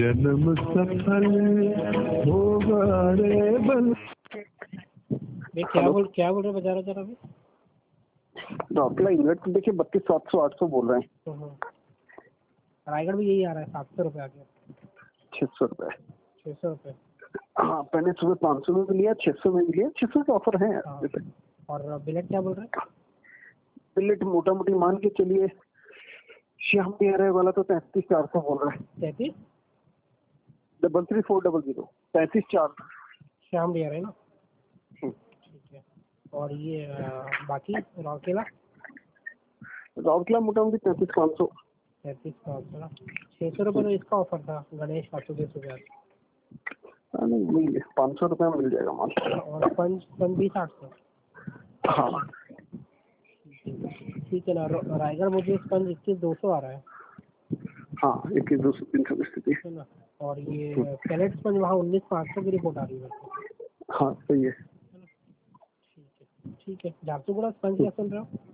जन्म सफल होगा रे बल। क्या बोल रहे बजा रहा जरा अभी? डॉक्टर इन्वर्ट देखिए 32,700 800 बोल रहे हैं। रायगढ़ भी यही आ रहा है, 700 रुपये आ गया। 600 रुपये। 600 रुपये। हाँ मैंने सुबह 500 में भी लिया, 600 में भी लिया, 600 का ऑफर है। हाँ। और बिलेट क्या बोल रहे हैं? बिलेट मोटा मोटी मान के चलिए, श्याम बिहार वाला तो 33,400 बोल रहा है। 33 33400 33,400 श्याम बिहार है ना? ठीक है। और ये बाकी रौकेला मोटा मोटी 33,500। 33,500 ना? 600 रुपये तो इसका ऑफर था गणेश वासुदेव। नहीं 500 रुपये में मिल जाएगा माल। और पंच भी 800। हाँ ठीक है ना। रायगढ़ मुझे स्पंज 21,200 आ रहा है। हाँ 21,200 की स्थिति है ना। और ये पैलेट स्पंज वहाँ 19,500 की रिपोर्ट आ रही है। हाँ सही है। ठीक है। झारसुगुड़ा स्पंज क्या चल रहा है?